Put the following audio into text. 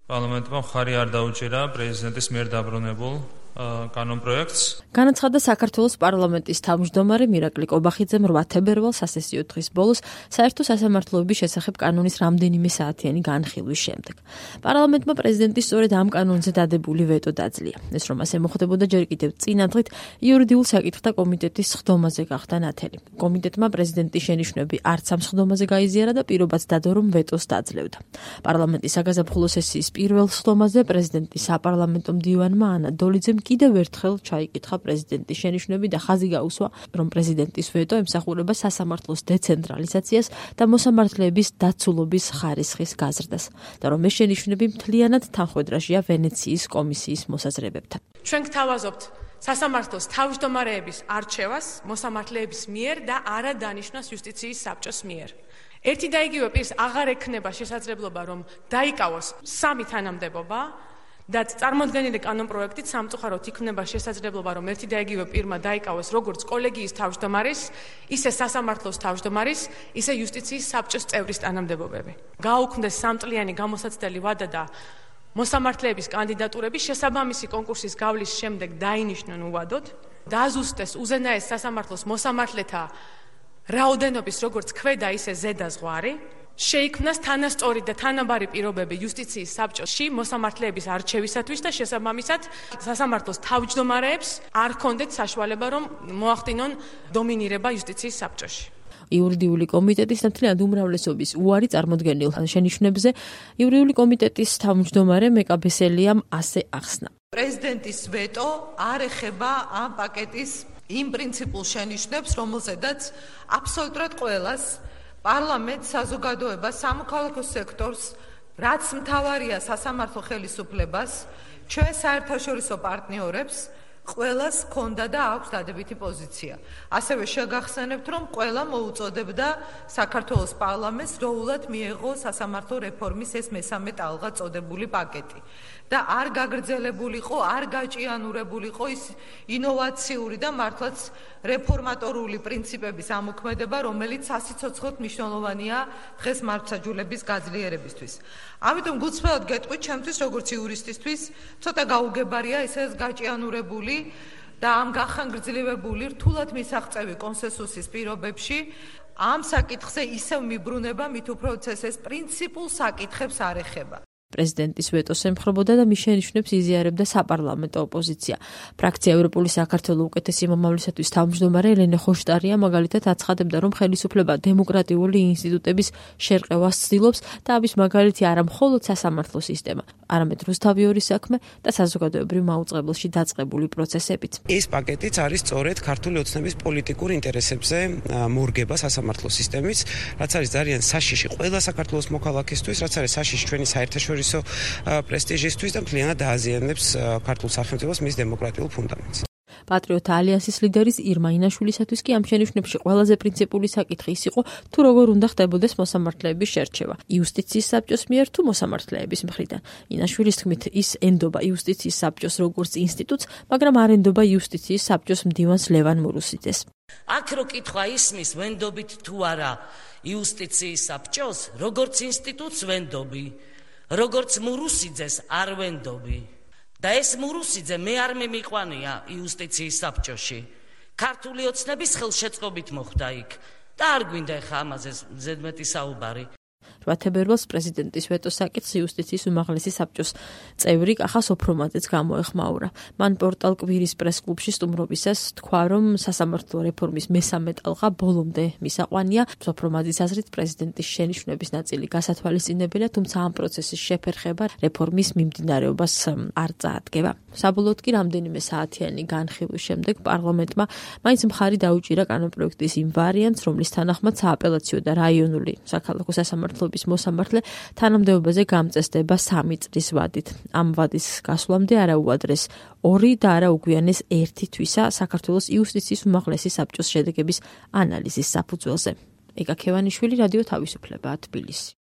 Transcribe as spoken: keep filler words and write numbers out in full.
პარლამენტმა მხარი არ დაუჭირა პრეზიდენტის მიერ დაბრუნებულ კანონპროექტს. განაცხადა საქართველოს პარლამენტის თავმჯდომარე მირაკლი კობახიძემ რვა თებერვალს სასესიო დღის ბოლოს საერთო სასამართლოების შესახებ კანონის რამდენიმე საათიანი განხილვის შემდეგ. პარლამენტმა პრეზიდენტის სწორედ ამ კანონზე დადებული ვეტო დაძლია. ეს რომ ასე მოხდებოდა ჯერ კიდევ წინა დღით იურიდიულ საკითხთა კომიტეტის სხდომაზე გახდა ნათელი. კომიტეტმა პრეზიდენტის შენიშვნები არც ამ სხდომაზე გაიზიარა და პირობაც დადო, რომ ვეტოს დაძლევდა. პარლამენტის საგაზაფხულო სესიის პირველ სხდომაზე პრეზიდენტის საპარლამენტო მდივანმა ანა დოლიძემ კიდევ ერთხელ ჩაიკითხა პრეზიდენტის შენიშვნები და ხაზი გაუსვა, რომ პრეზიდენტის ვეტო ემსახურება სასამართლოს დეცენტრალიზაციას და მოსამართლეების დაცულობის ხარისხის გაზრდას და რომ ეს შენიშვნები მთლიანად თანხმედრაშია ვენეციის კომისიის მოსაზრებებთან. ჩვენ გთავაზობთ სასამართლოს თავმჯდომარეების არჩევას მოსამართლეების მიერ და არა დანიშნას იუსტიციის საბჭოს მიერ. ერთი და იგივე პირს აღარ ექნება შესაძლებლობა, რომ დაიკავოს სამი თანამდებობა და წარმოდგენილი კანონპროექტით სამწუხაროდ იქნება შესაძლებლობა, რომ ერთი და იგივე პირმა დაიკავოს როგორც კოლეგიის თავმჯდომარის, ისე სასამართლოს თავმჯდომარის, ისე იუსტიციის საბჭოს წევრის თანამდებობები. გაუქმდეს სამწლიანი გამოსაცდელი ვადა და მოსამართლეების კანდიდატურები შესაბამისი კონკურსის გავლის შემდეგ დაინიშნონ უვადოდ, დაზუსტეს უზენაეს სასამართლოს მოსამართლეთა რაოდენობის როგორც ქვედა, ისე ზედა ზღვარი. შეიქმნას თანასწორი და თანაბარი პირობები იუსტიციის საბჭოში მოსამართლეების არჩევისათვის და შესაბამისად სასამართლოს თავმჯდომარეებს არ ჰქონდეთ საშუალება, რომ მოახდინონ დომინირება იუსტიციის საბჭოში. იურიდიული კომიტეტის მთლიანად უმრავლესობის უარი წარმოდგენილ შენიშვნებზე იურიდიული კომიტეტის თავმჯდომარე მეკაბესელიამ ასე ახსნა. პრეზიდენტის ვეტო არ ეხება ამ პაკეტის იმ პრინციპულ შენიშვნებს, რომელზედაც აბსოლუტურად ყველას პარლამენტს, საზოგადოებას, სამოქალაქო სექტორს, რაც მთავარია სასამართლო ხელისუფლებას, ჩვენ საერთაშორისო პარტნიორებს, ყველას ჰქონდა და აქვს დადებითი პოზიცია. ასევე შეგახსენებთ, რომ ყველა მოუწოდებდა საქართველოს პარლამენტს დროულად მიეღო სასამართლო რეფორმის ეს მესამე ტალღა წოდებული პაკეტი. და არ გაგრძელებულიყო, არ გაჭიანურებულიყო ის ინოვაციური და მართლაც რეფორმატორული პრინციპების ამოქმედება, რომელიც სასიცოცხლოდ მნიშვნელოვანია დღეს მართლმსაჯულების გაძლიერებისთვის. ამიტომ გულწრფელად გეტყვით, ჩემთვის როგორც იურისტისთვის, ცოტა გაუგებარია ეს გაჭიანურებული და ამ გახანგრძლივებული რთულად მისაღწევი კონსენსუსის პირობებში ამ საკითხზე ისევ მიბრუნება, მით უფრო ეს პრინციპულ საკითხებს არ ეხება. პრეზიდენტის ვეტოს ემხრობოდა და მის შენიშვნებს იზიარებდა საპარლამენტო ოპოზიცია. ფრაქცია ევროპული საქართველოს უკეთესი მომავლისათვის თავმჯდომარე ელენე ხოშტარია მაგალითად აცხადებდა, რომ ხელისუფლება დემოკრატიული ინსტიტუტების შერყევას ცდილობს და ამის მაგალითი არა მხოლოდ სასამართლო სისტემა, არამედ რუსთავიორის საქმე და საზოგადოებრივ მაუწყებელში დაწყებული პროცესებიც. ეს პაკეტიც არის სწორედ ქართული ოცნების პოლიტიკურ ინტერესებზე მორგება სასამართლო სისტემის, რაც არის ძალიან საშიში ყველა საქართველოს მოქალაქისთვის, რაც არის საშიში ჩვენი საერთაშორისო პრესტიჟისთვის და მთლიანად დააზიანებს ქართულ სახელმწიფოს მის დემოკრატიულ ფუნდამენტს. პატრიოტთა ალიანსის ლიდერის ირმა ინაშვილისათვის კი ამ შენიშვნებში ყველაზე პრინციპული საკითხი ის იყო, თუ როგორ უნდა ხდებოდეს მოსამართლეების შერჩევა, იუსტიციის საბჭოს მიერ თუ მოსამართლეების მხრიდან. ინაშვილის თქმით, ის ენდობა იუსტიციის საბჭოს როგორც ინსტიტუტს, მაგრამ არ ენდობა იუსტიციის საბჭოს მდივანს ლევან მურუსიძეს. აქ რო კითხვა ისმის, ვენდობით თუ არა იუსტიციის საბჭოს, როგორც ინსტიტუტს ვენდობი. როგორც მურუსიძეს არ ვენდობი და ეს მურუსიძე მე არ მიმიყვანია იუსტიციის საბჭოში. ქართული ოცნების ხელშეწყობით მოხდა იქ და არ გვინდა ხა ამაზე ზედმეტი საუბარი. რვა თებერვალს პრეზიდენტის ვეტოს საკითხს იუსტიციის უმაღლესი საბჭოს წევრი კახა სოფრომაძეც გამოეხმაურა. მან პორტალ კვირის პრესკლუბში სტუმრობისას თქვა, რომ სასამართლო რეფორმის მესამე ტალღა ბოლომდე მისაყვანია. სოფრომაძის აზრით პრეზიდენტის შენიშვნების ნაწილი გასათვალისწინებელია, თუმცა ამ პროცესის შეფერხება რეფორმის მიმდინარეობას არ წაადგება. საბოლოოდ კი რამდენიმე საათიანი განხილვის შემდეგ პარლამენტმა მაინც მხარი დაუჭირა კანონპროექტის იმ ვარიანტს, რომლის თანახმად სააპელაციო და რაიონული საქალაქო სასამართლოების მოსამართლე თანამდებობაზე გამწესდება სამი წლის ვადით. ამ ვადის გასვლამდე არა უადრეს ორი და არა უგვიანეს ერთი თვისა საქართველოს იუსტიციის უმაღლესი საბჭოს შედეგების ანალიზის საფუძველზე. ეკა ქევანიშვილი, რადიო თავისუფლება, თბილისი.